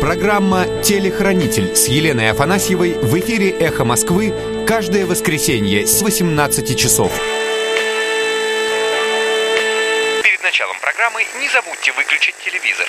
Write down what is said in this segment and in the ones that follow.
Программа «Телехранитель» с Еленой Афанасьевой в эфире «Эхо Москвы» каждое воскресенье с 18 часов. Перед началом программы не забудьте выключить телевизор.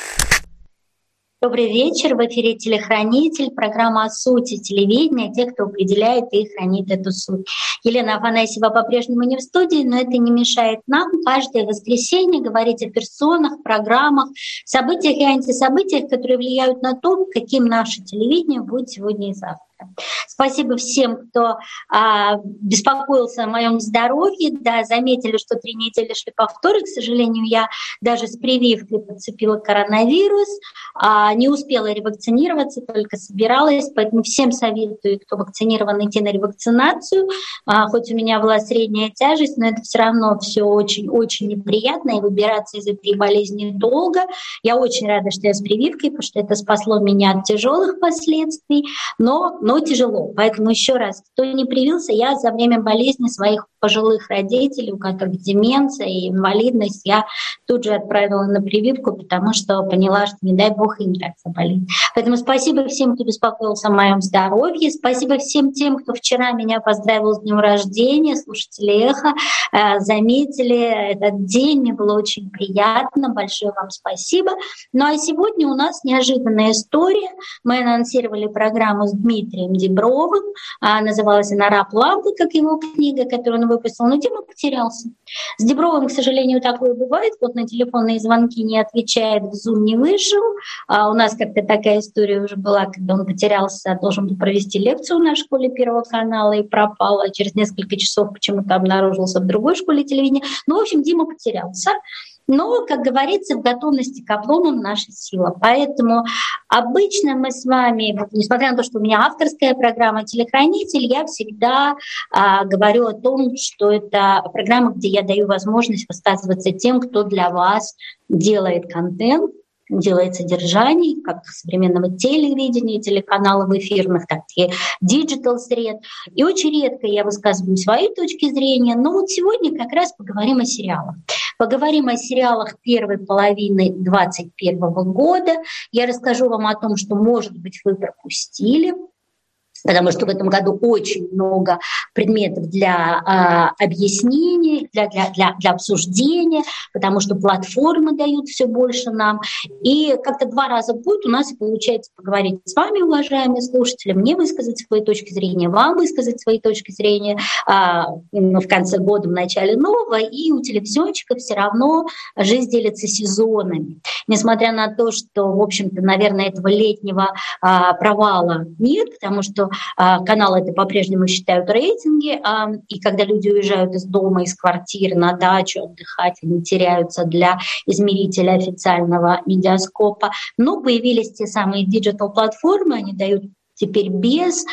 Добрый вечер. В эфире «Телехранитель», программа о сути телевидения, тех, кто определяет и хранит эту суть. Елена Афанасьева по-прежнему не в студии, но это не мешает нам каждое воскресенье говорить о персонах, программах, событиях и антисобытиях, которые влияют на то, каким наше телевидение будет сегодня и завтра. Спасибо всем, кто беспокоился о моем здоровье. Да, заметили, что 3 недели шли повторы. К сожалению, я даже с прививкой подцепила коронавирус. Не успела ревакцинироваться, только собиралась. Поэтому всем советую, кто вакцинирован, идти на ревакцинацию. Хоть у меня была средняя тяжесть, но это все равно все очень-очень неприятно. И выбираться из этой болезни долго. Я очень рада, что я с прививкой, потому что это спасло меня от тяжелых последствий. Но тяжело. Поэтому еще раз, кто не привился, я за время болезни своих пожилых родителей, у которых деменция и инвалидность, я тут же отправила на прививку, потому что поняла, что не дай бог им так заболеть. Поэтому спасибо всем, кто беспокоился о моем здоровье. Спасибо всем тем, кто вчера меня поздравил с днем рождения, слушатели «Эхо», заметили этот день. Мне было очень приятно. Большое вам спасибо. Ну а сегодня у нас неожиданная история. Мы анонсировали программу с Дмитрием Дибровым. Называлась она «Раб Лампы», как его книга, которую он выпустил, но Дима потерялся. С Дибровым, к сожалению, такое бывает. Вот на телефонные звонки не отвечает, в Zoom не вышел. У нас как-то такая история уже была, когда он потерялся, должен был провести лекцию на школе Первого канала и пропал, а через несколько часов почему-то обнаружился в другой школе телевидения. Ну, в общем, Дима потерялся. Но, как говорится, в готовности к облому наша сила. Поэтому обычно мы с вами, несмотря на то, что у меня авторская программа «Телехранитель», я всегда говорю о том, что это программа, где я даю возможность высказываться тем, кто для вас делает контент, делает содержание, как современного телевидения, телеканалов эфирных, так и диджитал-сред. И очень редко я высказываю свои точки зрения, но вот сегодня как раз поговорим о сериалах. Поговорим о сериалах первой половины 2021 года. Я расскажу вам о том, что, может быть, вы пропустили, потому что в этом году очень много предметов для объяснений, для обсуждения, потому что платформы дают все больше нам. И как-то 2 раза будет у нас и получается поговорить с вами, уважаемые слушатели, мне высказать свои точки зрения, вам высказать свои точки зрения в конце года, в начале нового. И у телевизионщиков все равно жизнь делится сезонами. Несмотря на то, что, в общем-то, наверное, этого летнего провала нет, потому что каналы это по-прежнему считают рейтинги, и когда люди уезжают из дома, из квартиры на дачу отдыхать, они теряются для измерителя официального медиаскопа. Но появились те самые диджитал-платформы, они дают теперь без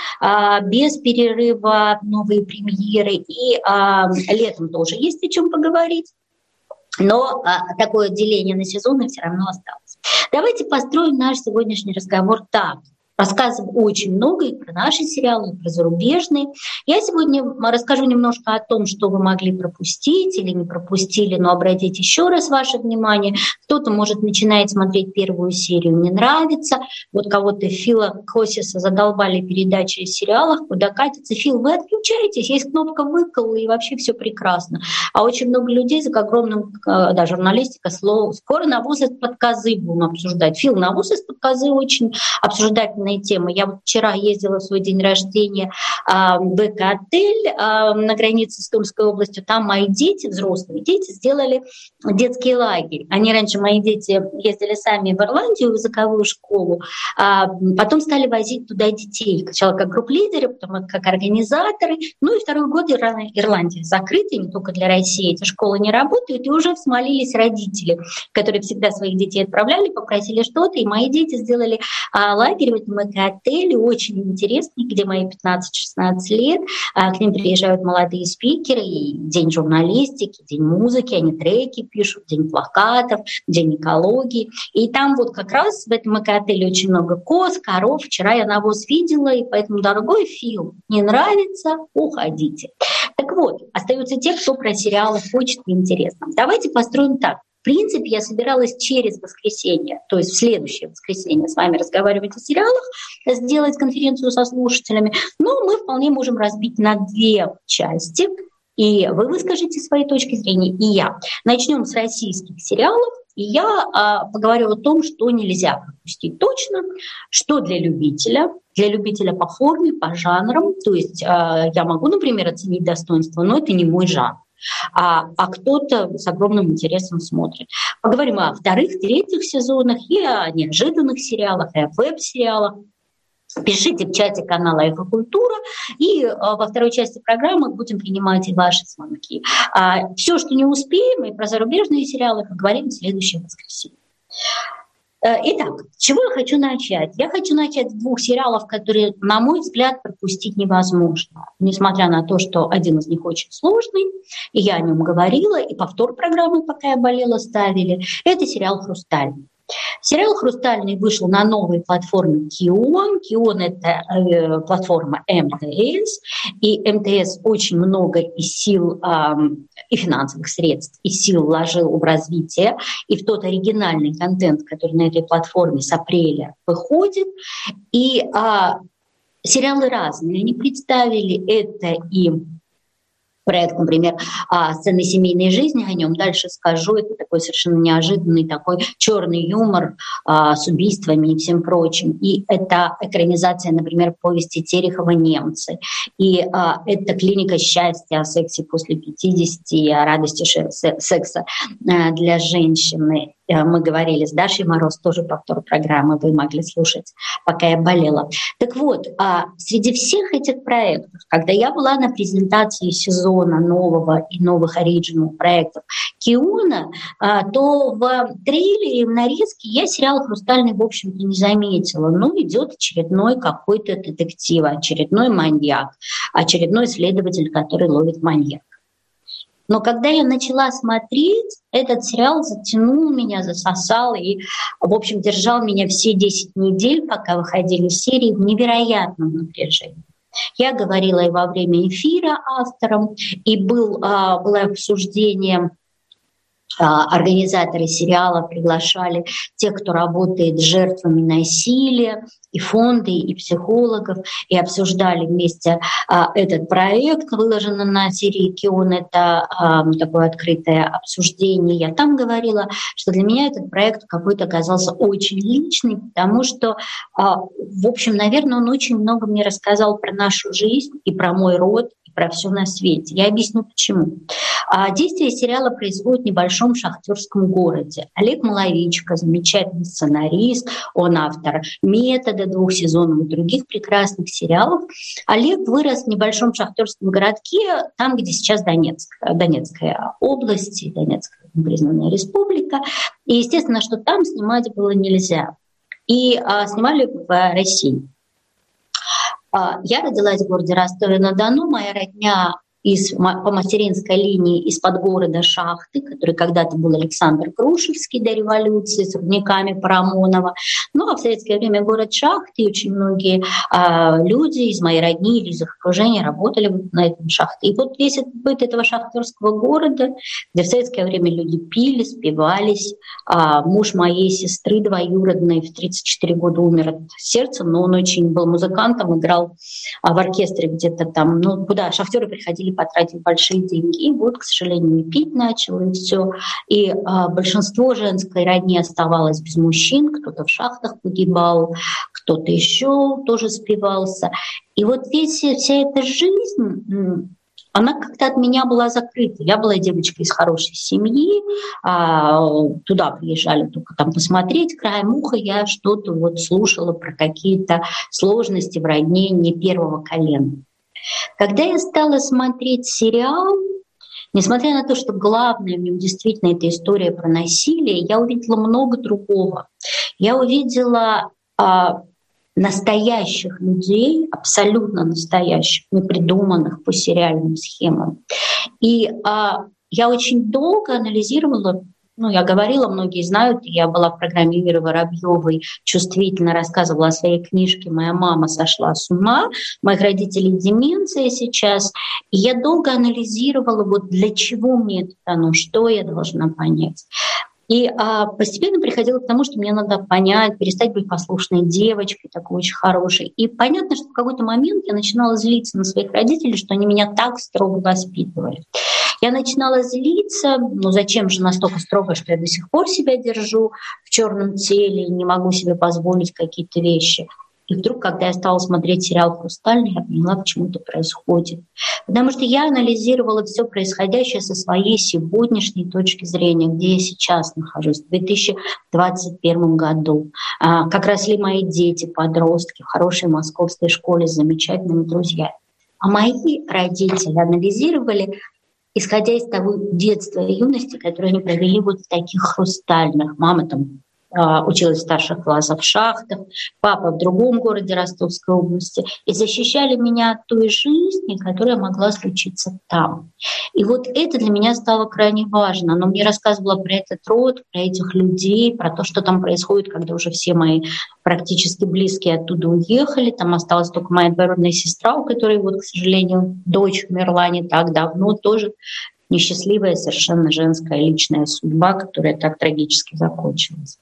перерыва новые премьеры, и летом тоже есть о чем поговорить. Но такое деление на сезоны все равно осталось. Давайте построим наш сегодняшний разговор так. Рассказываю очень много и про наши сериалы, и про зарубежные. Я сегодня расскажу немножко о том, что вы могли пропустить или не пропустили, но обратите еще раз ваше внимание. Кто-то, может, начинает смотреть первую серию, не нравится. Вот кого-то Фила Косиса задолбали передачи о сериалах, куда катится. Фил, вы отключаетесь, есть кнопка «выкол», и вообще все прекрасно. А очень много людей за огромным, да, журналистика, слово, скоро навоз из-под козы будем обсуждать. Фил, навоз из-под козы очень обсуждательный темы. Я вот вчера ездила в свой день рождения в эко-отель на границе с Тульской областью. Там мои дети, взрослые дети, сделали детский лагерь. Они раньше, мои дети, ездили сами в Ирландию, в языковую школу, потом стали возить туда детей. Сначала как групп-лидеры, потом как организаторы. Ну и 2-й год Ирландия закрыта, не только для России. Эти школы не работают, и уже взмолились родители, которые всегда своих детей отправляли, попросили что-то, и мои дети сделали лагерь в этом эко-отеле, очень интересный, где мои 15-16 лет. К ним приезжают молодые спикеры, и день журналистики, день музыки, они треки пишут, день плакатов, день экологии. И там вот как раз в этом эко-отеле очень много коз, коров. Вчера я навоз видела, и поэтому, дорогой Фил, не нравится, уходите. Так вот, остаются те, кто про сериалы хочет и интересно. Давайте построим так. в принципе, я собиралась через воскресенье, то есть в следующее воскресенье с вами разговаривать о сериалах, сделать конференцию со слушателями, но мы вполне можем разбить на две части. И вы выскажете свои точки зрения, и я. Начнем с российских сериалов, и я поговорю о том, что нельзя пропустить точно, что для любителя по форме, по жанрам. То есть я могу, например, оценить достоинство, но это не мой жанр. А кто-то с огромным интересом смотрит. Поговорим о вторых, третьих сезонах и о неожиданных сериалах, и о веб-сериалах. Пишите в чате канала «Эхокультура», и во второй части программы будем принимать и ваши звонки. Все, что не успеем, и про зарубежные сериалы поговорим в следующее воскресенье. Итак, с чего я хочу начать? Я хочу начать с двух сериалов, которые, на мой взгляд, пропустить невозможно. Несмотря на то, что один из них очень сложный, и я о нем говорила, и повтор программы, пока я болела, ставили. Это сериал «Хрустальный». Сериал «Хрустальный» вышел на новой платформе Кион. Кион — это платформа МТС, и МТС очень много и сил, и финансовых средств, и сил вложил в развитие, и в тот оригинальный контент, который на этой платформе с апреля выходит. И сериалы разные. Они представили это и проект, например, «Сцены семейной жизни», о нем дальше скажу. Это такой совершенно неожиданный такой черный юмор с убийствами и всем прочим. И это экранизация, например, повести Терехова «Немцы». И это «Клиника счастья» о сексе после 50, о радости секса для женщины. Мы говорили с Дашей Мороз, тоже повтор программы, вы могли слушать, пока я болела. Так вот, среди всех этих проектов, когда я была на презентации сезона нового и новых оригинал проектов Киона, то в трейлере, в нарезке я сериал «Хрустальный» в общем-то не заметила. Ну, идет очередной какой-то детектив, очередной маньяк, очередной следователь, который ловит маньяка. Но когда я начала смотреть, этот сериал затянул меня, засосал и, в общем, держал меня все 10 недель, пока выходили серии, в невероятном напряжении. Я говорила и во время эфира авторам, и было обсуждение. Организаторы сериала приглашали тех, кто работает с жертвами насилия, и фонды, и психологов, и обсуждали вместе этот проект, выложенный на серии Кион. Это такое открытое обсуждение. Я там говорила, что для меня этот проект какой-то оказался очень личный, потому что, в общем, наверное, он очень много мне рассказал про нашу жизнь и про мой род, и про все на свете. Я объясню, почему. Действие сериала происходит в небольшом шахтерском городе. Олег Маловичко, замечательный сценарист, он автор «Метода», 2 сезонов и других прекрасных сериалов. Олег вырос в небольшом шахтерском городке, там, где сейчас Донецкая область, Донецкая признанная республика. И, естественно, что там снимать было нельзя. И снимали в России. Я родилась в городе Ростове-на-Дону, моя родня по материнской линии из-под города Шахты, который когда-то был Александр Крушевский до революции с рудниками Парамонова. Ну а в советское время город Шахты, и очень многие люди из моей родни или из их окружения работали на этом шахте. И вот весь этот быт этого шахтерского города, где в советское время люди пили, спивались. Муж моей сестры двоюродной в 34 года умер от сердца, но он очень был музыкантом, играл в оркестре где-то там, ну куда шахтеры приходили потратить большие деньги. И вот, к сожалению, пить начал, и все. И большинство женской родни оставалось без мужчин. Кто-то в шахтах погибал, кто-то еще тоже спивался. И вот вся эта жизнь, она как-то от меня была закрыта. Я была девочкой из хорошей семьи, туда приезжали только там посмотреть, краем уха я что-то вот слушала про какие-то сложности в родне не первого колена. Когда я стала смотреть сериал, несмотря на то, что главное в нем действительно эта история про насилие, я увидела много другого. Я увидела настоящих людей, абсолютно настоящих, не придуманных по сериальным схемам. И я очень долго анализировала. Я говорила, многие знают, я была в программе Иры Воробьевой, чувствительно рассказывала о своей книжке «Моя мама сошла с ума», у моих родителей деменция сейчас. И я долго анализировала, вот для чего мне это дано, что я должна понять. И постепенно приходило к тому, что мне надо понять, перестать быть послушной девочкой, такой очень хорошей. И понятно, что в какой-то момент я начинала злиться на своих родителей, что они меня так строго воспитывали. Я начинала злиться, зачем же настолько строго, что я до сих пор себя держу в черном теле и не могу себе позволить какие-то вещи. И вдруг, когда я стала смотреть сериал «Хрустальный», я поняла, почему это происходит. Потому что я анализировала все происходящее со своей сегодняшней точки зрения, где я сейчас нахожусь, в 2021 году. Как росли мои дети, подростки в хорошей московской школе с замечательными друзьями. А мои родители анализировали, исходя из того детства и юности, которые они провели вот в таких хрустальных. Мама там училась в старших классах в шахтах, папа в другом городе Ростовской области, и защищали меня от той жизни, которая могла случиться там. И вот это для меня стало крайне важно. Оно мне рассказывало про этот род, про этих людей, про то, что там происходит, когда уже все мои практически близкие оттуда уехали. Там осталась только моя двоюродная сестра, у которой, вот, к сожалению, дочь умерла не так давно, тоже несчастливая, совершенно женская личная судьба, которая так трагически закончилась.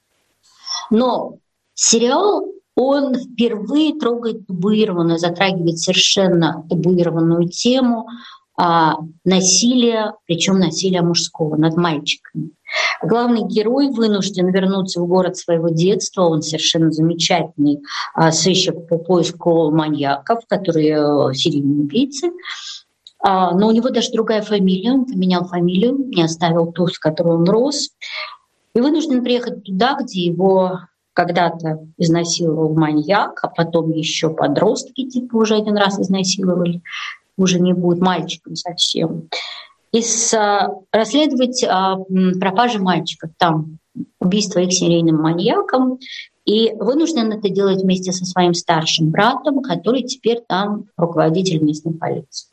Но сериал, он впервые трогает табуированную, затрагивает совершенно табуированную тему насилия, причем насилия мужского над мальчиками. Главный герой вынужден вернуться в город своего детства. Он совершенно замечательный сыщик по поиску маньяков, которые серийные убийцы. Но у него даже другая фамилия. Он поменял фамилию, не оставил ту, с которой он рос. И вынужден приехать туда, где его когда-то изнасиловал маньяк, а потом еще подростки типа уже один раз изнасиловали, уже не будет мальчиком совсем. И расследовать пропажи мальчиков, там убийство их серийным маньяком. И вынужден это делать вместе со своим старшим братом, который теперь там руководитель местной полиции.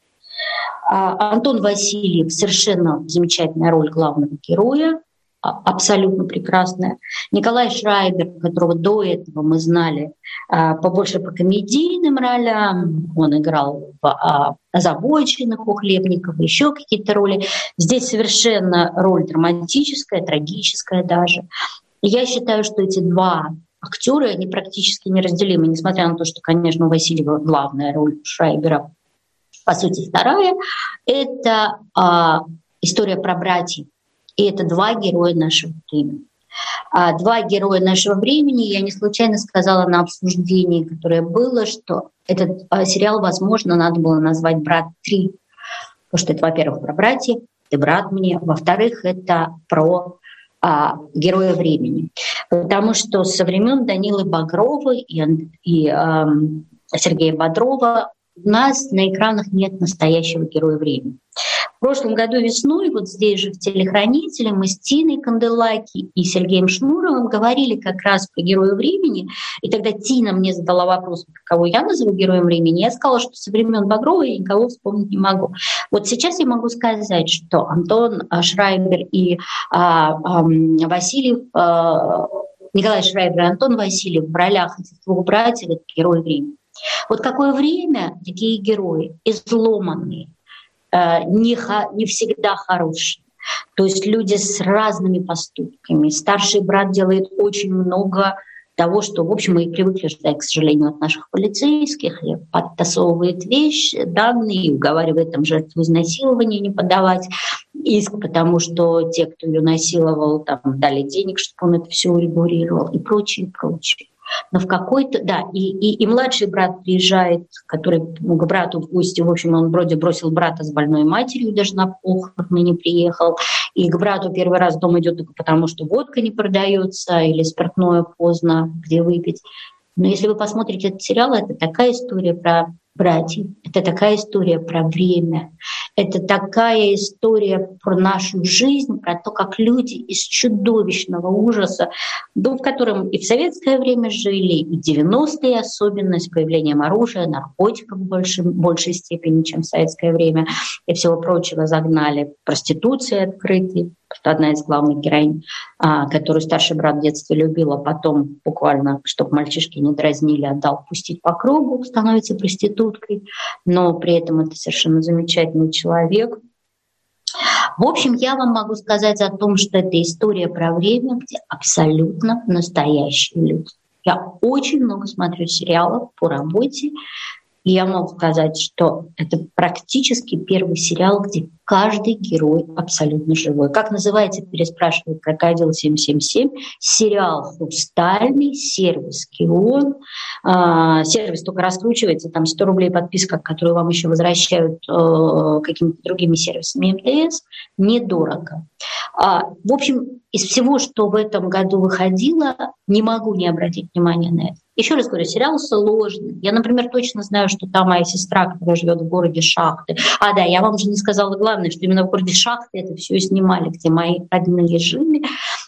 Антон Васильев — совершенно замечательная роль главного героя, абсолютно прекрасная. Николай Шрайбер, которого до этого мы знали побольше по комедийным ролям, он играл в «Озабоченных» у Хлебникова, еще какие-то роли. Здесь совершенно роль драматическая, трагическая даже. И я считаю, что эти два актера, они практически неразделимы, несмотря на то, что, конечно, у Васильева главная роль, у Шрайбера, по сути, вторая. Это история про братьев. И это два героя нашего времени. Два героя нашего времени. Я не случайно сказала на обсуждении, которое было, что этот сериал, возможно, надо было назвать «Брат 3». Потому что это, во-первых, про братьев, ты брат мне. Во-вторых, это про героя времени. Потому что со времен Данилы Багрова и Сергея Бодрова у нас на экранах нет настоящего героя времени. В прошлом году весной, вот здесь же в «Телехранителе», мы с Тиной Канделаки и Сергеем Шнуровым говорили как раз про героя времени. И тогда Тина мне задала вопрос, кого я назову героем времени. Я сказала, что со времен Багрова я никого вспомнить не могу. Вот сейчас я могу сказать, что Антон Шрайбер и Васильев, Николай Шрайбер и Антон Васильев в ролях этих двух братьев — это герои времени. Вот какое время такие герои изломанные, не всегда хорошие. То есть люди с разными поступками. Старший брат делает очень много того, что, в общем, мы и привыкли ждать, к сожалению, от наших полицейских, и подтасовывает вещи, данные, и уговаривает там жертву изнасилования не подавать иск, потому что те, кто ее насиловал, там, дали денег, чтобы он это все урегулировал, и прочее, и прочее. Но в какой-то, да, и младший брат приезжает, который к брату в гости, в общем, он вроде бросил брата с больной матерью, даже на похороны не приехал, и к брату первый раз дома идет только потому, что водка не продается или спиртное поздно, где выпить. Но если вы посмотрите этот сериал, это такая история про братьев, это такая история про время, это такая история про нашу жизнь, про то, как люди из чудовищного ужаса, в котором и в советское время жили, и в 90-е особенно, с появлением оружия, наркотиков в большей степени, чем в советское время, и всего прочего, загнали проституции открытой. Одна из главных героинь, которую старший брат в детстве любил, а потом буквально, чтобы мальчишки не дразнили, отдал пустить по кругу, становится проституткой, но при этом это совершенно замечательный человек. В общем, я вам могу сказать о том, что это история про время, где абсолютно настоящие люди. Я очень много смотрю сериалов по работе, и я могу сказать, что это практически первый сериал, где каждый герой абсолютно живой. Как называется, переспрашивает «Крокодил 777». Сериал «Хрустальный», сервис «Кион». Сервис только раскручивается, там 100 рублей подписка, которую вам еще возвращают какими-то другими сервисами МТС. Недорого. В общем, из всего, что в этом году выходило, не могу не обратить внимания на это. Еще раз говорю, сериал сложный. Я, например, точно знаю, что там моя сестра, которая живет в городе Шахты. Да, я вам же не сказала главное, что именно в городе Шахты это все снимали, где мои родные жили.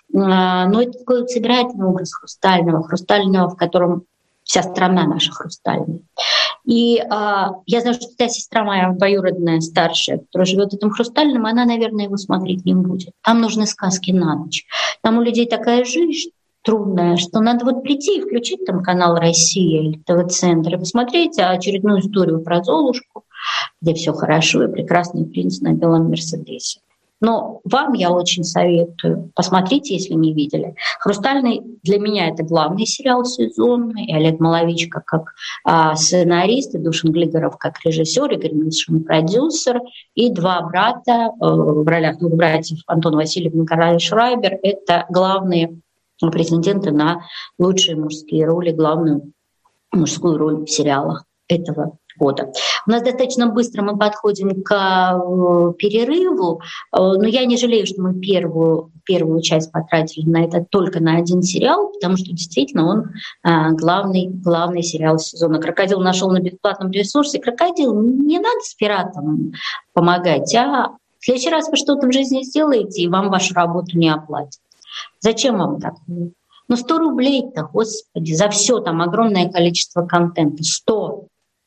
Но это такой собирательный образ хрустального, в котором вся страна наша хрустальная. И я знаю, что та сестра моя двоюродная, старшая, которая живет в этом хрустальном, она, наверное, его смотреть не будет. Там нужны сказки на ночь. Там у людей такая жизнь трудная, что надо вот прийти и включить там канал «Россия» или ТВ-центр и посмотреть очередную историю про Золушку, где все хорошо и прекрасный принц на белом Мерседесе. Но вам я очень советую, посмотрите, если не видели. «Хрустальный» для меня это главный сериал сезона, и Олег Маловичка как сценарист, и Душин Глигоров как режиссер, Игорь Мишин продюсер, и два брата в ролях двух братьев Антон Васильев и Николай Шрайбер — это главные претенденты на лучшие мужские роли, главную мужскую роль в сериалах этого года. У нас достаточно быстро мы подходим к перерыву, но я не жалею, что мы первую часть потратили на это только на один сериал, потому что действительно он главный сериал сезона. «Крокодил» нашел на бесплатном ресурсе. «Крокодил», не надо с пиратом помогать, а в следующий раз вы что-то в жизни сделаете, и вам вашу работу не оплатят. Зачем вам так? 100 рублей-то, господи, за все там огромное количество контента. 100.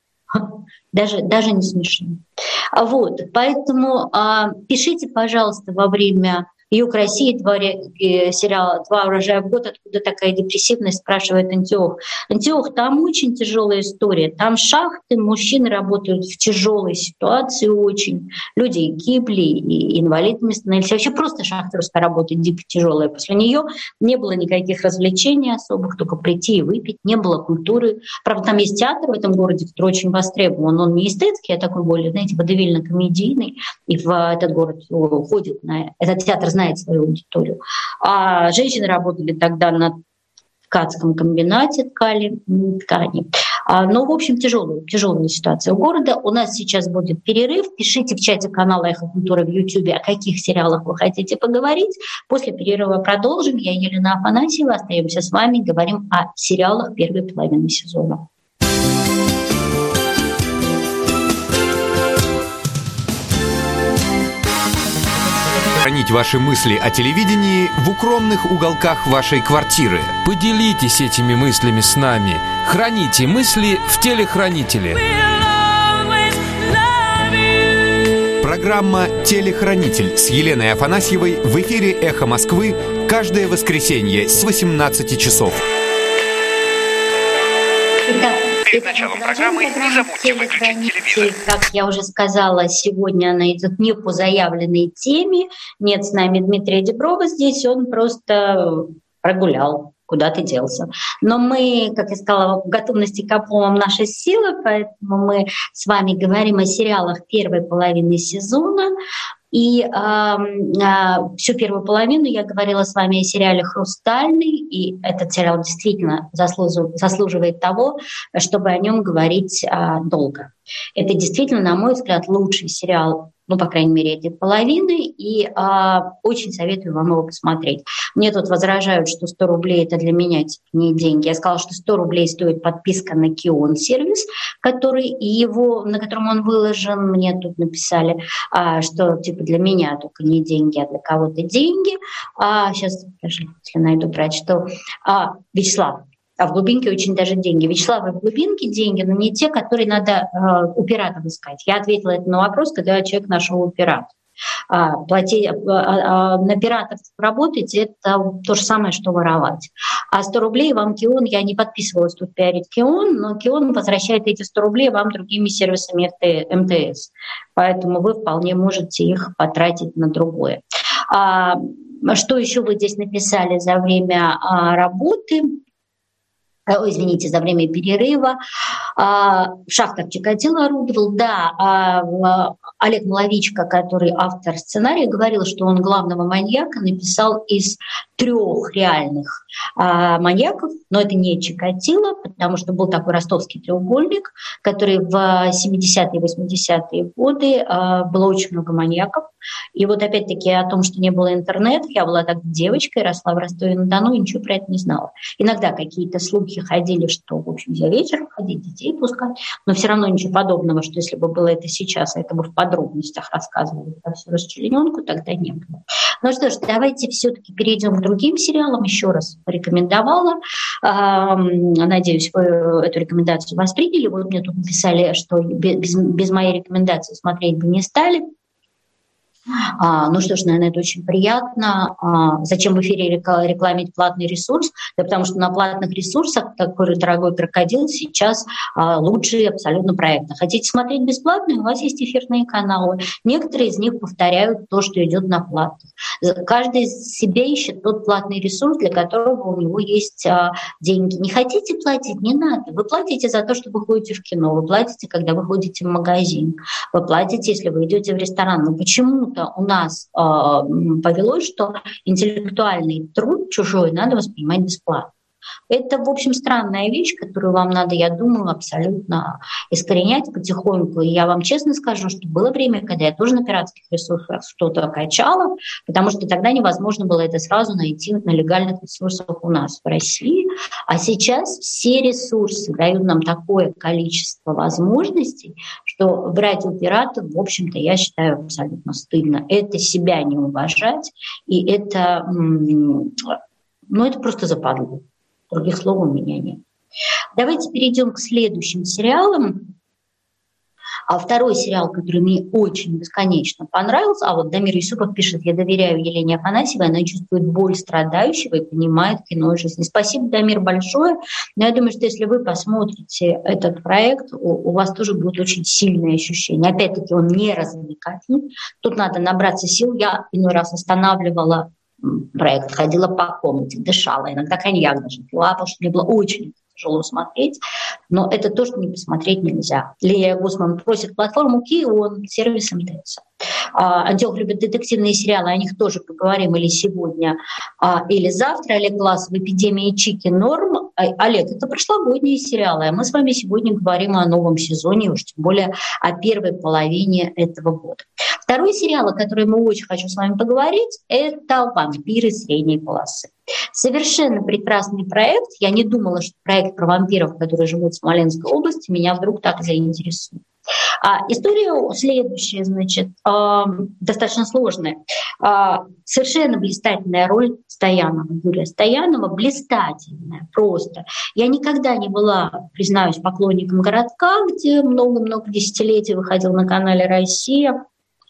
Даже не смешно. Поэтому пишите, пожалуйста, во время «Юг России», сериала «Два урожая в год», откуда такая депрессивность, спрашивает Антиох. Антиох, там очень тяжелая история. Там шахты, мужчины работают в тяжелой ситуации очень. Люди гибли, и инвалидами становились. Вообще просто шахтерская работа дико тяжелая. После нее не было никаких развлечений особых, только прийти и выпить. Не было культуры. Правда, там есть театр в этом городе, который очень востребован. Он не эстетский, а такой более, водевильно-комедийный. И в этот город ходит на этот театр, знает свою аудиторию. А женщины работали тогда на ткацком комбинате, ткани. В общем, тяжелая ситуация у города. У нас сейчас будет перерыв. Пишите в чате канала «Эхо Культуры» в YouTube, о каких сериалах вы хотите поговорить. После перерыва продолжим. Я Елена Афанасьева. Остаемся с вами. Говорим о сериалах первой половины сезона. Хранить ваши мысли о телевидении в укромных уголках вашей квартиры. Поделитесь этими мыслями с нами. Храните мысли в телехранителе. Программа «Телехранитель» с Еленой Афанасьевой в эфире «Эхо Москвы» каждое воскресенье с 18 часов. Перед началом программы не забудьте выключить телевизор. Как я уже сказала, сегодня она идет не по заявленной теме. Нет с нами Дмитрия Диброва здесь, он просто прогулял, куда-то делся. Но мы, как я сказала, в готовности к обломам нашей силы, поэтому мы с вами говорим о сериалах первой половины сезона. И всю первую половину я говорила с вами о сериале «Хрустальный», и этот сериал действительно заслуживает того, чтобы о нем говорить долго. Это действительно, на мой взгляд, лучший сериал, по крайней мере, этой половины, и очень советую вам его посмотреть. Мне тут возражают, что 100 рублей — это для меня не деньги. Я сказала, что 100 рублей стоит подписка на Кион сервис, на котором он выложен. Мне тут написали, что для меня только не деньги, а для кого-то деньги. Сейчас, даже если найду, прочту. Вячеслав. А в глубинке очень даже деньги. Вячеслав, в глубинке деньги, но не те, которые надо у пиратов искать. Я ответила это на вопрос, когда человек нашел у пиратов. На пиратов работать — это то же самое, что воровать. А 100 рублей вам Кион, я не подписывалась тут пиарить Кион, но Кион возвращает эти 100 рублей вам другими сервисами МТС. Поэтому вы вполне можете их потратить на другое. Что еще вы здесь написали за время работы? За время перерыва. Шахтер Чикатило орудовал. Да, Олег Маловичка, который автор сценария, говорил, что он главного маньяка написал из 3 реальных маньяков, но это не Чикатило, потому что был такой ростовский треугольник, который в 70-е и 80-е годы было очень много маньяков. И вот опять-таки о том, что не было интернета, я была так девочкой, росла в Ростове-на-Дону и ничего про это не знала. Иногда какие-то слухи ходили, что, в общем, за вечером ходить, детей пускать, но все равно ничего подобного, что если бы было это сейчас, это бы в подробностях рассказывали про всю расчлененку, тогда не было. Ну что ж, давайте все-таки перейдем к другим сериалам. Еще раз порекомендовала. Надеюсь, вы эту рекомендацию восприняли. Вот мне тут написали, что без моей рекомендации смотреть бы не стали. Ну что ж, наверное, это очень приятно. Зачем в эфире рекламить платный ресурс? Да потому что на платных ресурсах такой дорогой крокодил сейчас лучшие абсолютно проекты. Хотите смотреть бесплатно? У вас есть эфирные каналы. Некоторые из них повторяют то, что идет на платных. Каждый себе ищет тот платный ресурс, для которого у него есть деньги. Не хотите платить? Не надо. Вы платите за то, что вы ходите в кино. Вы платите, когда вы ходите в магазин. Вы платите, если вы идете в ресторан. Но почему у нас повелось, что интеллектуальный труд чужой надо воспринимать бесплатно. Это, в общем, странная вещь, которую вам надо, я думаю, абсолютно искоренять потихоньку. И я вам честно скажу, что было время, когда я тоже на пиратских ресурсах что-то качала, потому что тогда невозможно было это сразу найти на легальных ресурсах у нас в России. А сейчас все ресурсы дают нам такое количество возможностей, что брать у пиратов, в общем-то, я считаю абсолютно стыдно. Это себя не уважать, и это, это просто западло. Других слов у меня нет. Давайте перейдем к следующим сериалам. Второй сериал, который мне очень бесконечно понравился, вот Дамир Юсупов пишет: я доверяю Елене Афанасьевой, она чувствует боль страдающего и понимает кино и жизнь. Спасибо, Дамир, большое. Но я думаю, что если вы посмотрите этот проект, у вас тоже будет очень сильное ощущение. Опять-таки, он не развлекательный. Тут надо набраться сил. Я иной раз останавливала проект, ходила по комнате, дышала, иногда коньяк даже пила, потому что мне было очень тяжело смотреть, но это то, что не посмотреть нельзя. Лия Гусман просит платформу Кион, сервис МТС. Антёх любит детективные сериалы, о них тоже поговорим или сегодня, или завтра. Олег Глаз в «Эпидемии Чики» норм. Олег, это прошлогодние сериалы, а мы с вами сегодня говорим о новом сезоне, уж тем более о первой половине этого года. Второй сериал, о котором я очень хочу с вами поговорить, это «Вампиры средней полосы». Совершенно прекрасный проект. Я не думала, что проект про вампиров, которые живут в Смоленской области, меня вдруг так заинтересует. История следующая, достаточно сложная. Совершенно блистательная роль Стоянова, Юрия Стоянова, блистательная просто. Я никогда не была, признаюсь, поклонником «Городка», где много-много десятилетий выходил на канале «Россия».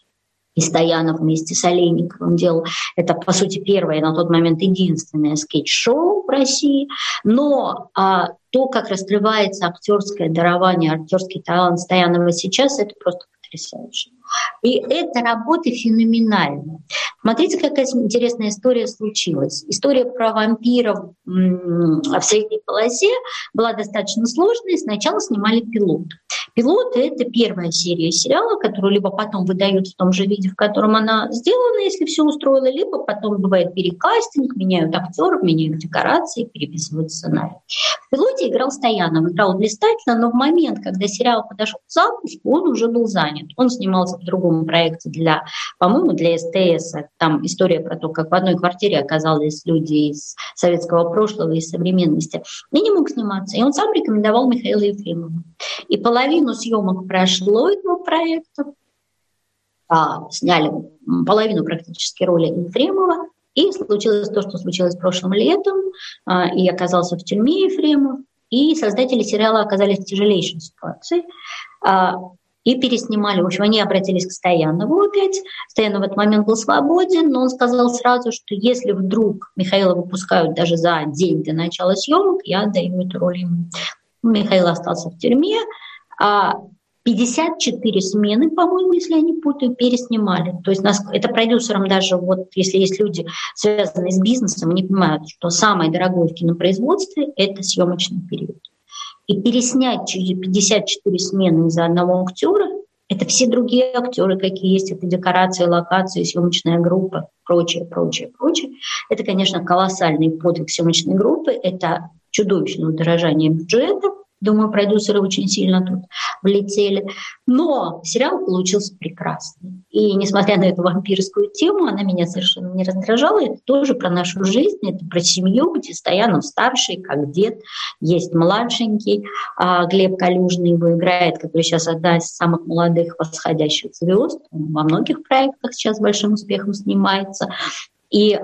И Стоянов вместе с Олейниковым делал. Это, по сути, первое, на тот момент единственное скетч-шоу в России. Но то, как раскрывается актерское дарование, актерский талант Стоянова сейчас, это просто потрясающе. И эта работа феноменальна. Смотрите, какая интересная история случилась. История про вампиров в средней полосе была достаточно сложной. Сначала снимали пилот. Пилот — это первая серия сериала, которую либо потом выдают в том же виде, в котором она сделана, если все устроило, либо потом бывает перекастинг, меняют актеров, меняют декорации, переписывают сценарий. В пилоте играл Стоянов, играл блистательно, но в момент, когда сериал подошел к запуску, он уже был занят. Он снимался в другом проекте по-моему, для СТС. Там история про то, как в одной квартире оказались люди из советского прошлого и современности. И не мог сниматься. И он сам рекомендовал Михаила Ефремова. И половину съемок прошло этого проекта. Сняли половину практически роли Ефремова. И случилось то, что случилось прошлым летом. И оказался в тюрьме Ефремов. И создатели сериала оказались в тяжелейшей ситуации. и переснимали. В общем, они обратились к Стоянову опять. Стоянов в этот момент был свободен, но он сказал сразу, что если вдруг Михаила выпускают даже за день до начала съемок, я отдаю эту роль ему. Михаил остался в тюрьме. 54 смены, по-моему, если я не путаю, переснимали. То есть это продюсерам даже, вот если есть люди, связанные с бизнесом, они понимают, что самое дорогое в кинопроизводстве – это съемочный период. И переснять через 54 смены из-за одного актера – это все другие актеры, какие есть, это декорации, локации, съемочная группа, прочее, прочее, прочее. Это, конечно, колоссальный подвиг съемочной группы, это чудовищное удорожание бюджета. Думаю, продюсеры очень сильно тут влетели. Но сериал получился прекрасный. И несмотря на эту вампирскую тему, она меня совершенно не раздражала. Это тоже про нашу жизнь, это про семью, где Стоянов старший, как дед, есть младшенький. Глеб Калюжный его играет, который сейчас одна из самых молодых восходящих звезд. Он во многих проектах сейчас с большим успехом снимается. И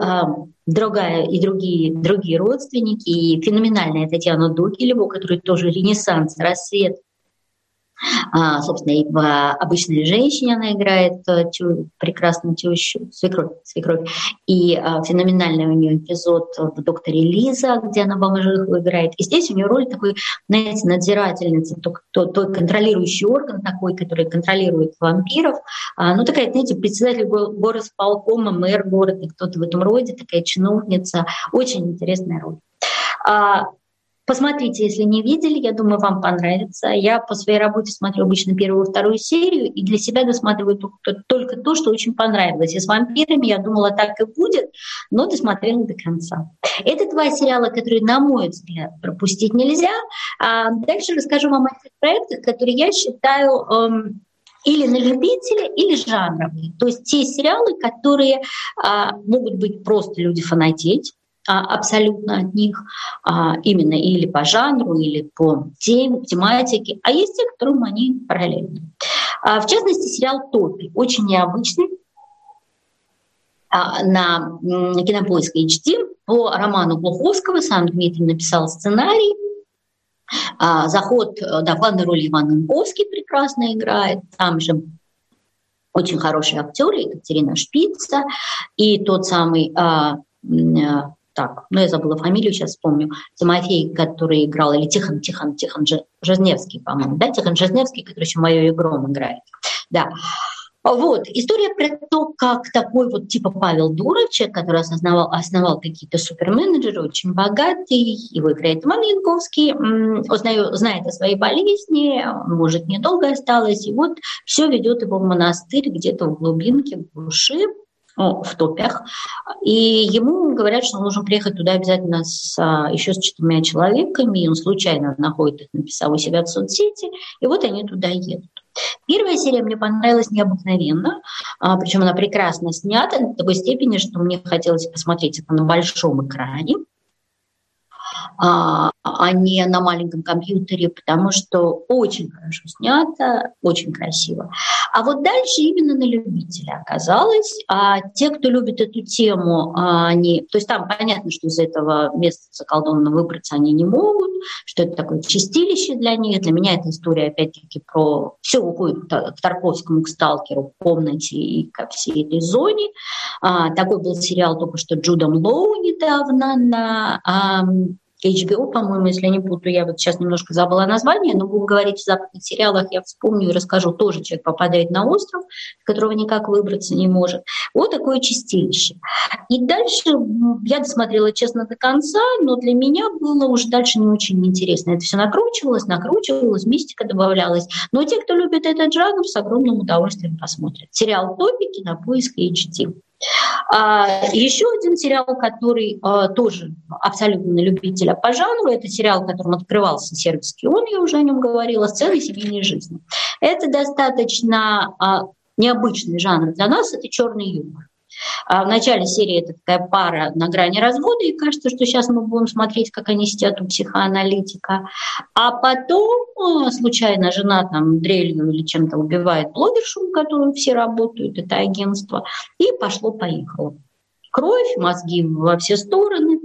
другие родственники, и феноменальная Татьяна Догилева, у которой тоже ренессанс, рассвет. Собственно, и в «Обычной женщине» она играет прекрасную тещу, свекровь. И феноменальный у нее эпизод в «Докторе Лиза», где она бомжиху играет. И здесь у нее роль такой, знаете, надзирательницы, той контролирующий орган такой, который контролирует вампиров. Ну, такая, знаете, председатель горосполкома, мэр города, кто-то в этом роде, такая чиновница. Очень интересная роль. Посмотрите, если не видели, я думаю, вам понравится. Я по своей работе смотрю обычно первую и вторую серию, и для себя досматриваю только то, что очень понравилось. И с вампирами я думала, так и будет, но досмотрела до конца. Это два сериала, которые, на мой взгляд, пропустить нельзя. Дальше расскажу вам о тех проектах, которые я считаю или на любителя, или жанровые. То есть те сериалы, которые могут быть просто люди фанатеть, абсолютно от них, именно или по жанру, или по тематике, а есть те, которым они параллельны. В частности, сериал «Топи» очень необычный, на Кинопоиск HD по роману Глуховского, сам Дмитрий написал сценарий. Заход, в главной роли Иван Янковский прекрасно играет, там же очень хорошие актеры, Екатерина Шпица и тот самый... я забыла фамилию, сейчас вспомню. Тимофей, который играл, или Тихон Жизневский, по-моему, да, Тихон Жизневский, который еще «Мою игру» играет. Да. Вот. История про то, как такой вот типа Павел Дуров, человек, который основал какие-то суперменеджеры, очень богатый, его играет Иван Янковский, знает о своей болезни, может, недолго осталось, и вот все ведет его в монастырь где-то в глубинке, в глуши, в топях, и ему говорят, что он должен приехать туда обязательно еще с 4 человеками, и он случайно находит их, написал у себя в соцсети, и вот они туда едут. Первая серия мне понравилась необыкновенно, причем она прекрасно снята до такой степени, что мне хотелось посмотреть это на большом экране, а не на маленьком компьютере, потому что очень хорошо снято, очень красиво. А вот дальше именно на любителя оказалось. А те, кто любит эту тему, то есть там понятно, что из этого места заколдованного выбраться они не могут, что это такое чистилище для них. Для меня эта история опять-таки про все уходит к Тарковскому, к сталкеру, к комнате и ко всей этой зоне. Такой был сериал только что Джудом Лоу недавно на HBO, по-моему, если я не путаю, я вот сейчас немножко забыла название, но будем говорить о западных сериалах, я вспомню и расскажу. Тоже человек попадает на остров, с которого никак выбраться не может. Вот такое чистилище. И дальше я досмотрела, честно, до конца, но для меня было уже дальше не очень интересно. Это все накручивалось, мистика добавлялась. Но те, кто любит этот жанр, с огромным удовольствием посмотрят. Сериал «Топи», Кинопоиск HD. Еще один сериал, который тоже абсолютно на любителя по жанру, это сериал, которым открывался сервис Кион, я уже о нем говорила, «Сцены семейной жизни». Это достаточно необычный жанр для нас, это черный юмор. В начале серии это такая пара на грани развода, и кажется, что сейчас мы будем смотреть, как они сидят у психоаналитика. А потом случайно жена там дрелью или чем-то убивает блогершу, у которой все работают, это агентство, и пошло-поехало. Кровь, мозги во все стороны.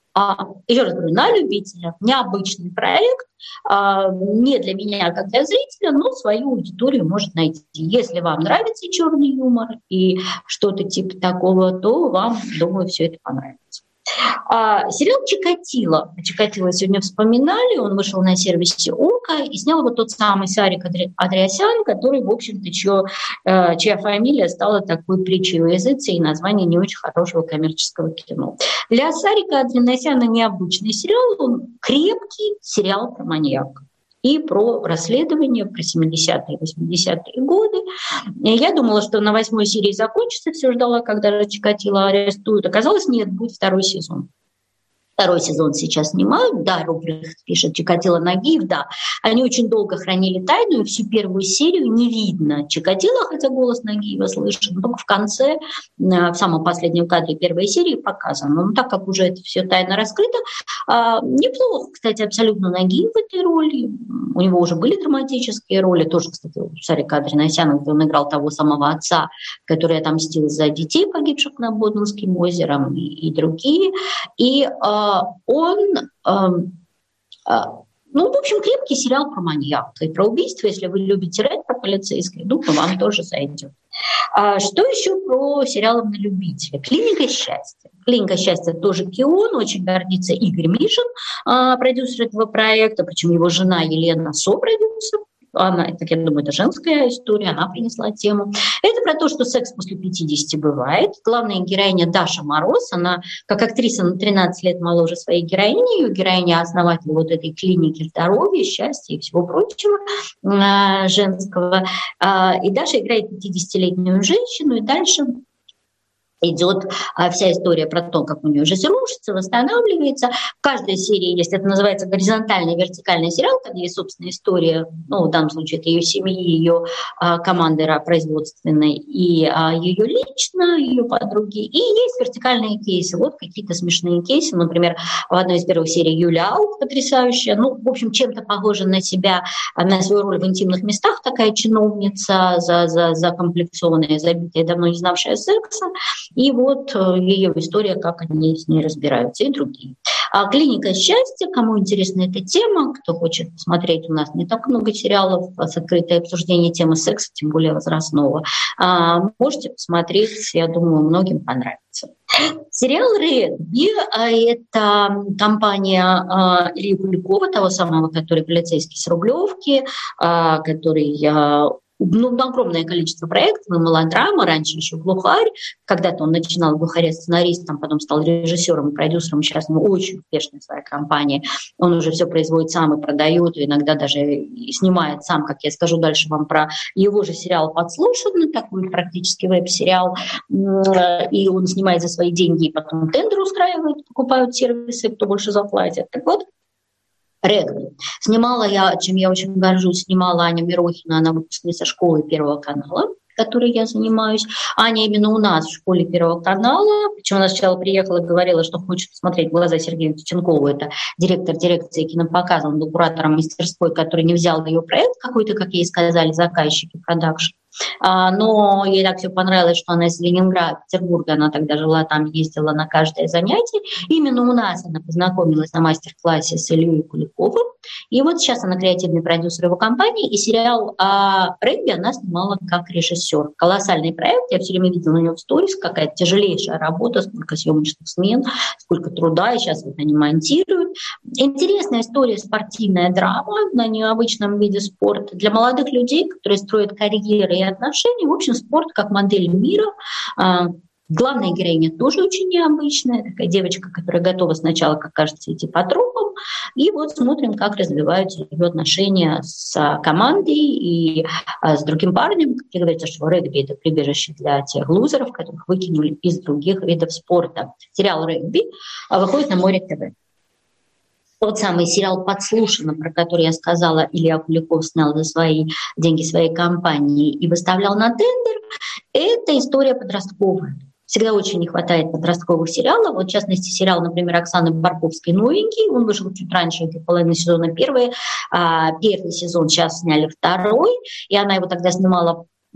Еще раз говорю, на любителя, необычный проект, не для меня, как для зрителя, но свою аудиторию может найти. Если вам нравится черный юмор и что-то типа такого, то вам, думаю, все это понравится. Сериал «Чикатило». Чикатило сегодня вспоминали, он вышел на сервисе ОКО и снял его тот самый Сарик Андреасян, который, в общем-то, чья фамилия стала такой притчей во языце и название не очень хорошего коммерческого кино. Для Сарика Андреасяна необычный сериал, он крепкий сериал про маньяка и про расследование, про 70-е, 80-е годы. Я думала, что на 8-й серии закончится, все ждала, когда Чикатило арестуют. Оказалось, нет, будет 2-й сезон. 2-й сезон сейчас снимают, да, Руприхт пишет, Чикатило, Нагиев, да. Они очень долго хранили тайну, и всю 1-ю серию не видно Чикатило, хотя голос Нагиева слышен, только в конце, в самом последнем кадре 1-й серии показано. Но так как уже это все тайно раскрыто, неплохо, кстати, абсолютно Нагиев в этой роли. У него уже были драматические роли, тоже, кстати, у Сарика Андреасяна, где он играл того самого отца, который отомстил за детей, погибших над Боденским озером, и другие. И он, в общем, крепкий сериал про маньяка и про убийство. Если вы любите ретро полицейское, думаю, вам тоже зайдет. Что еще про сериалы на любителя? «Клиника счастья». «Клиника счастья» тоже КИОН, очень гордится Игорь Мишин, продюсер этого проекта, причем его жена Елена сопродюсер. Она, так я думаю, это женская история, она принесла тему. Это про то, что секс после 50 бывает. Главная героиня Даша Мороз, она как актриса на 13 лет моложе своей героини, ее героиня основатель вот этой клиники здоровья, счастья и всего прочего женского. И Даша играет 50-летнюю женщину, и дальше идет вся история про то, как у нее жизнь рушится, восстанавливается. В каждой серии, если это называется горизонтальный, вертикальный сериал, где есть собственная история, в данном случае это ее семьи, ее команды производственной и ее лично, ее подруги. И есть вертикальные кейсы. Вот какие-то смешные кейсы. Например, в одной из первых серий Юля Аук потрясающая. В общем, чем-то похожа на себя, на свою роль в интимных местах. Такая чиновница, закомплексованная, забитая, давно не знавшая секса. И вот ее история, как они с ней разбираются, и другие. «Клиника счастья», кому интересна эта тема, кто хочет посмотреть, у нас не так много сериалов с открытое обсуждение темы секса, тем более возрастного. Можете посмотреть, я думаю, многим понравится. Сериал «Регби» – это компания Ильи Куликова, того самого, который полицейский с Рублевки, который... огромное количество проектов, и мелодрама, раньше еще «Глухарь». Когда-то он начинал в «Глухаре» сценаристом, потом стал режиссером и продюсером. Сейчас у него очень успешная своя компания. Он уже все производит сам и продает, и иногда даже снимает сам, как я скажу дальше вам про его же сериал «Подслушанный», такой практически веб-сериал. И он снимает за свои деньги, и потом тендер устраивает, покупают сервисы, кто больше заплатит. Так вот, «Регби». Снимала я, чем я очень горжусь, снимала Аня Мирохина, она выпускница школы Первого канала, которой я занимаюсь. Аня именно у нас в школе Первого канала. Причем она сначала приехала и говорила, что хочет посмотреть в глаза Сергею Тютенкову. Это директор дирекции кинопоказа. Он был куратором мастерской, который не взял ее проект какой-то, как ей сказали, заказчики, продакшн. Но ей так все понравилось, что она из Ленинграда, Петербурга, она тогда жила там, ездила на каждое занятие. Именно у нас она познакомилась на мастер-классе с Ильей Куликовым. И вот сейчас она креативный продюсер его компании, и сериал «Регби» она снимала как режиссер. Колоссальный проект, я все время видела у нее в сторис, какая-то тяжелейшая работа, сколько съемочных смен, сколько труда, и сейчас вот они монтируют. Интересная история, спортивная драма на необычном виде спорта для молодых людей, которые строят карьеры и отношения. В общем, спорт как модель мира. Главная героиня тоже очень необычная, такая девочка, которая готова сначала, как кажется, идти по трупам. И вот смотрим, как развиваются ее отношения с командой и с другим парнем. Как говорится, что регби – это прибежище для тех лузеров, которых выкинули из других видов спорта. Сериал «Регби» выходит на Море ТВ. Тот самый сериал «Подслушано», про который я сказала, Илья Куликов снял за свои деньги своей компании и выставлял на тендер, это история подростковая. Всегда очень не хватает подростковых сериалов. Вот, в частности, сериал, например, Оксаны Барковской «Новенький». Он вышел чуть раньше, это половина сезона первый. Первый сезон сейчас сняли второй. И она его тогда снимала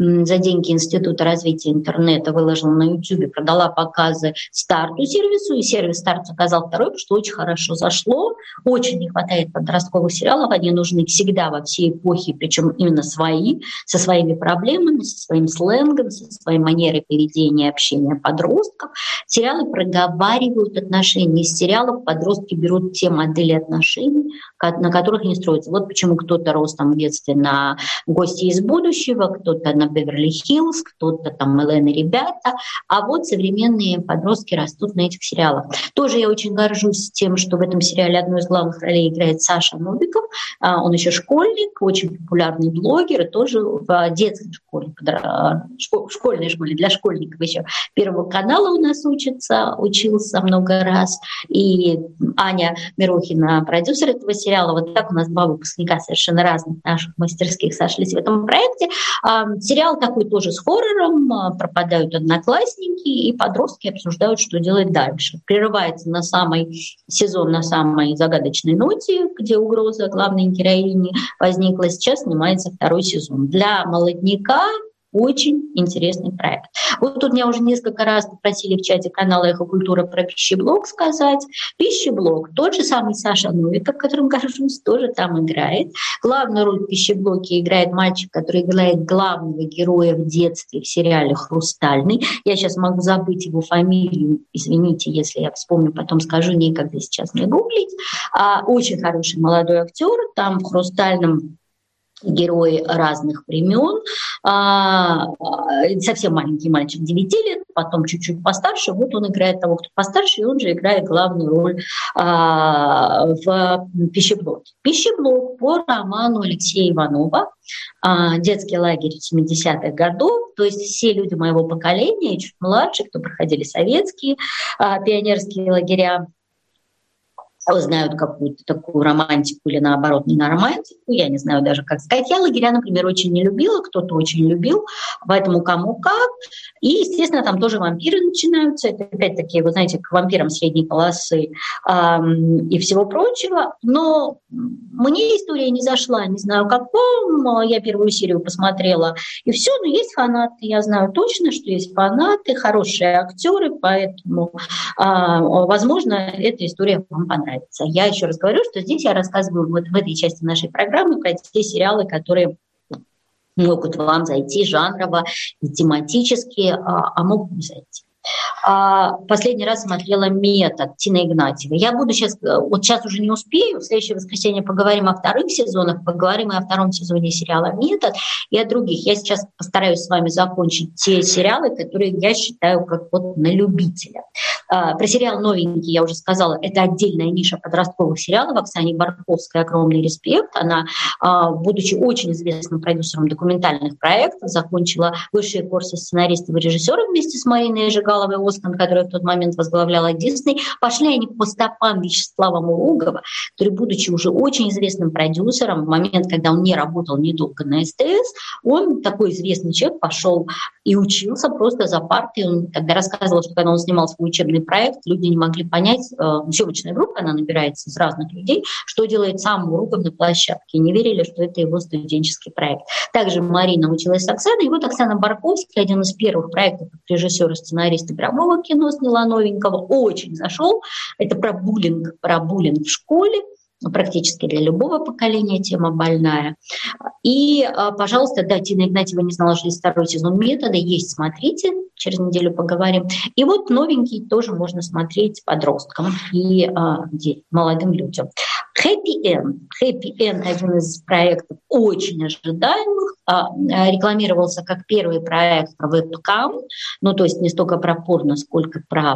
за деньги Института развития интернета выложила на YouTube, продала показы Старту сервису, и сервис Старт заказал второй, потому что очень хорошо зашло. Очень не хватает подростковых сериалов, они нужны всегда во все эпохи, причем именно свои, со своими проблемами, со своим сленгом, со своей манерой поведения, общения подростков. Сериалы проговаривают отношения. Из сериалов подростки берут те модели отношений, на которых не строятся. Вот почему кто-то рос там в детстве на «Гости из будущего», кто-то на «Беверли-Хиллз», кто-то там «Элен и ребята», а вот современные подростки растут на этих сериалах. Тоже я очень горжусь тем, что в этом сериале одну из главных ролей играет Саша Новиков. Он еще школьник, очень популярный блогер, и тоже в детской школе, в школьной школе для школьников еще Первого канала у нас учился много раз. И Аня Мирохина, продюсер этого сериала. Вот так у нас два выпускника совершенно разных наших мастерских сошлись в этом проекте. Сериал такой тоже с хоррором, пропадают одноклассники, и подростки обсуждают, что делать дальше. Прерывается сезон на самой загадочной ноте, где угроза главной героини возникла. Сейчас снимается второй сезон. Для молодняка очень интересный проект. Вот тут меня уже несколько раз попросили в чате канала «Эхо Культура» про пищеблог сказать. Пищеблог, тот же самый Саша Новиков, которым горжусь, тоже там играет. Главную роль в пищеблоге играет мальчик, который играет главного героя в детстве в сериале «Хрустальный». Я сейчас могу забыть его фамилию, извините, если я вспомню, потом скажу, некогда сейчас мне гуглить. Очень хороший молодой актер, там в «Хрустальном» герои разных времен. Совсем маленький мальчик 9 лет, потом чуть-чуть постарше. Вот он играет того, кто постарше, и он же играет главную роль в «Пищеблоге». «Пищеблог» по роману Алексея Иванова, детский лагерь 70-х годов. То есть все люди моего поколения, чуть младше, кто проходили советские пионерские лагеря, знают какую-то такую романтику или, наоборот, не на романтику, я не знаю даже, как сказать. Я лагеря, например, очень не любила, кто-то очень любил, поэтому кому как. И, естественно, там тоже вампиры начинаются. Это, опять-таки, вы знаете, к вампирам средней полосы и всего прочего. Но мне история не зашла, не знаю, как вам. Я первую серию посмотрела, и все, но есть фанаты. Я знаю точно, что есть фанаты, хорошие актеры, поэтому, возможно, эта история вам понравится. Я еще раз говорю, что здесь я рассказываю вот в этой части нашей программы про те сериалы, которые могут вам зайти жанрово и тематически, а могут не зайти. Последний раз смотрела «Метод» Тины Игнатьевой. Я буду сейчас уже не успею, в следующее воскресенье поговорим о вторых сезонах, поговорим и о втором сезоне сериала «Метод» и о других. Я сейчас постараюсь с вами закончить те сериалы, которые я считаю как вот на любителя. Про сериал новенький я уже сказала, это отдельная ниша подростковых сериалов. Оксане Барковской огромный респект. Она, будучи очень известным продюсером документальных проектов, закончила высшие курсы сценаристов и режиссеров вместе с Мариной Жигаловой, которая в тот момент возглавляла Дисней. Пошли они по стопам Вячеслава Муругова, который, будучи уже очень известным продюсером, в момент, когда он не работал недолго на СТС, он, такой известный человек, пошел и учился просто за партой. Он тогда рассказывал, что когда он снимал свой учебный проект, люди не могли понять, съемочная группа, она набирается из разных людей, что делает сам Муругов на площадке, и не верили, что это его студенческий проект. Также Марина училась с Оксаной, и вот Оксана Барковская, один из первых проектов режиссера, сценариста игрового кино, сняла новенького, очень зашел. Это про буллинг в школе, практически для любого поколения тема больная. И, пожалуйста, да, Тина Игнатьева не знала, что есть второй сезон «Метода», есть, смотрите, через неделю поговорим. И вот новенький тоже можно смотреть подросткам и молодым людям. Happy End. Happy End — один из проектов очень ожидаемых. Рекламировался как первый проект про вебкам, ну, то есть не столько про порно, сколько про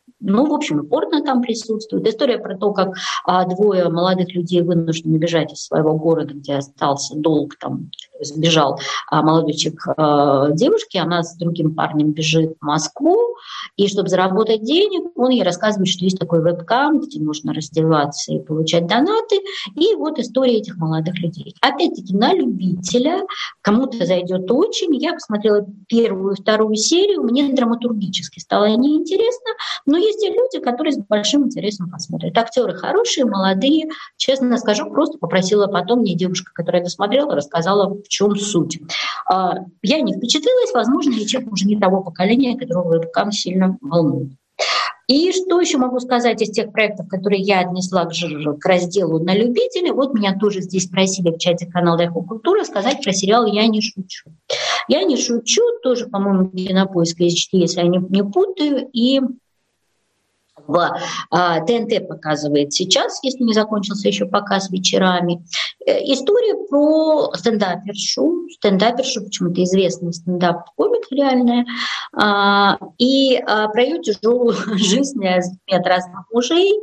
в общем, и порно там присутствует. История про то, как двое молодых людей вынуждены бежать из своего города, где остался долг, там сбежал молодой человек девушки, она с другим парнем бежит в Москву, и чтобы заработать денег, он ей рассказывает, что есть такой вебкам, где можно раздеваться и получать донаты, и вот история этих молодых людей. Опять-таки на любителя, кому-то зайдет очень. Я посмотрела первую и вторую серию, мне драматургически стало неинтересно, но есть и люди, которые с большим интересом посмотрят. Актеры хорошие, молодые. Честно скажу, просто попросила потом, мне девушка, которая досмотрела, рассказала, в чем суть. Я не впечатлилась, возможно, я человек уже не того поколения, которого вебкам сильно волнует. И что еще могу сказать из тех проектов, которые я отнесла к разделу на любителей? Вот меня тоже здесь просили в чате канала «Эхо Культура» сказать про сериал «Я не шучу». «Я не шучу» тоже, по-моему, Кинопоиск HD, если я не путаю, и в ТНТ показывает сейчас, если не закончился еще показ вечерами. История про стендапершу, почему-то известный стендап-комик реальная, и про ее тяжелую жизнь от разных мужей.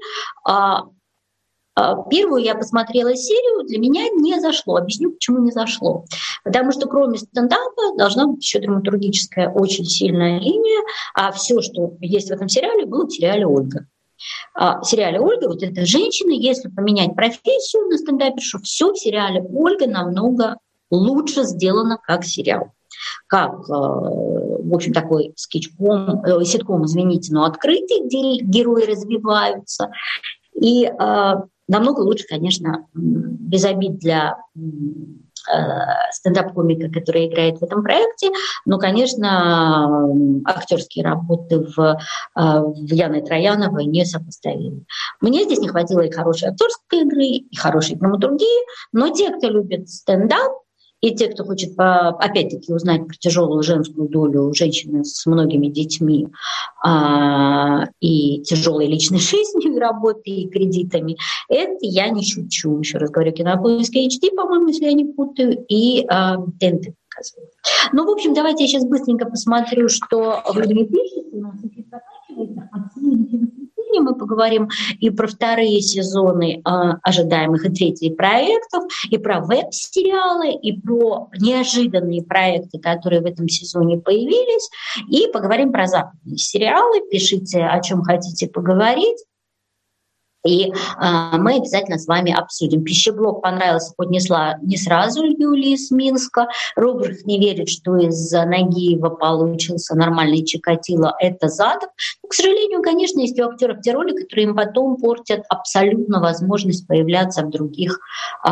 Первую я посмотрела серию, для меня не зашло. Объясню, почему не зашло. Потому что кроме стендапа должна быть еще драматургическая очень сильная линия, а все, что есть в этом сериале, было в сериале «Ольга». В сериале «Ольга» вот эта женщина, если поменять профессию на стендапершу, все в сериале «Ольга» намного лучше сделано как сериал. Как, в общем, такой ситком, извините, но открытый, где герои развиваются. И намного лучше, конечно, без обид для стендап-комика, который играет в этом проекте, но, конечно, актерские работы в Яны Трояновой несопоставимы. Мне здесь не хватило и хорошей актерской игры, и хорошей драматургии, но те, кто любит стендап, и те, кто хочет, опять-таки, узнать про тяжелую женскую долю женщины с многими детьми и тяжелой личной жизнью, и работой, и кредитами, это «Я не шучу». Еще раз говорю, Кинопоиск HD, по-моему, если я не путаю, и ТНТ показывает. Ну, в общем, давайте я сейчас быстренько посмотрю, что вы мне пишете. У нас эфир заканчивается. Мы поговорим и про вторые сезоны ожидаемых и третьих проектов, и про веб-сериалы, и про неожиданные проекты, которые в этом сезоне появились, и поговорим про западные сериалы. Пишите, о чем хотите поговорить. И мы обязательно с вами обсудим. Пищеблок понравился, поднесла не сразу Юлии из Минска. Рубрик не верит, что из Нагиева получился нормальный Чикатило. Это Задов. Но, к сожалению, конечно, есть у актеров те роли, которые им потом портят абсолютно возможность появляться в других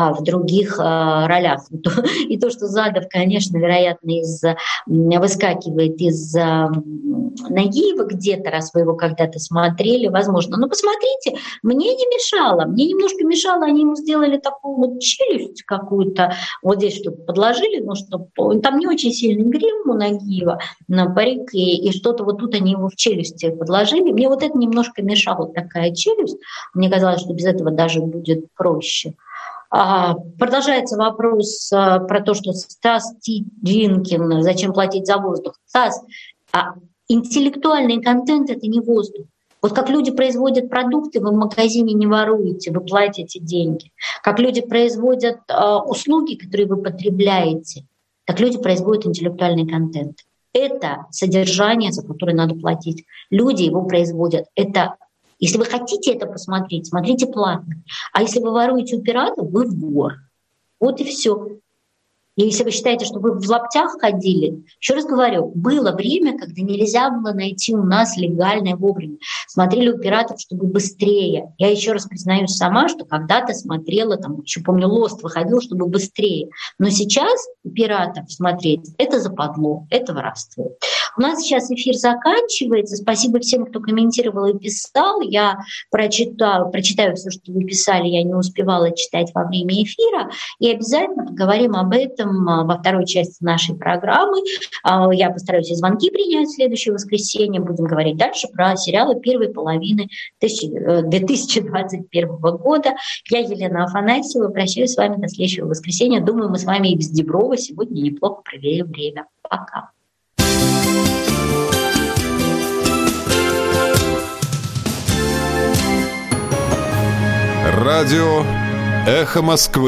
ролях. И то, что Задов, конечно, вероятно, выскакивает из Нагиева где-то, раз вы его когда-то смотрели, возможно. Но посмотрите, мне не мешало. Мне немножко мешало, они ему сделали такую вот челюсть какую-то, вот здесь что-то подложили, но чтобы там не очень сильный грим у Нагиева на парик, и что-то вот тут они его в челюсти подложили. Мне вот это немножко мешало, такая челюсть. Мне казалось, что без этого даже будет проще. Продолжается вопрос про то, что Стас Тидвинкин, зачем платить за воздух. Стас, интеллектуальный контент — это не воздух. Вот как люди производят продукты, вы в магазине не воруете, вы платите деньги. Как люди производят услуги, которые вы потребляете, так люди производят интеллектуальный контент. Это содержание, за которое надо платить. Люди его производят. Это, если вы хотите это посмотреть, смотрите платно. А если вы воруете у пиратов, вы вор. Вот и все. И если вы считаете, что вы в лаптях ходили, еще раз говорю, было время, когда нельзя было найти у нас легальное вовремя. Смотрели у пиратов, чтобы быстрее. Я еще раз признаюсь сама, что когда-то смотрела, там, еще помню, Лост выходил, чтобы быстрее. Но сейчас у пиратов смотреть — это западло, это воровство. У нас сейчас эфир заканчивается. Спасибо всем, кто комментировал и писал. Я прочитаю все, что вы писали, я не успевала читать во время эфира. И обязательно поговорим об этом во второй части нашей программы. Я постараюсь и звонки принять в следующее воскресенье. Будем говорить дальше про сериалы первой половины 2021 года. Я, Елена Афанасьева, прощаюсь с вами до следующего воскресенья. Думаю, мы с вами и без Деброва сегодня неплохо провели время. Пока. Радио «Эхо Москвы».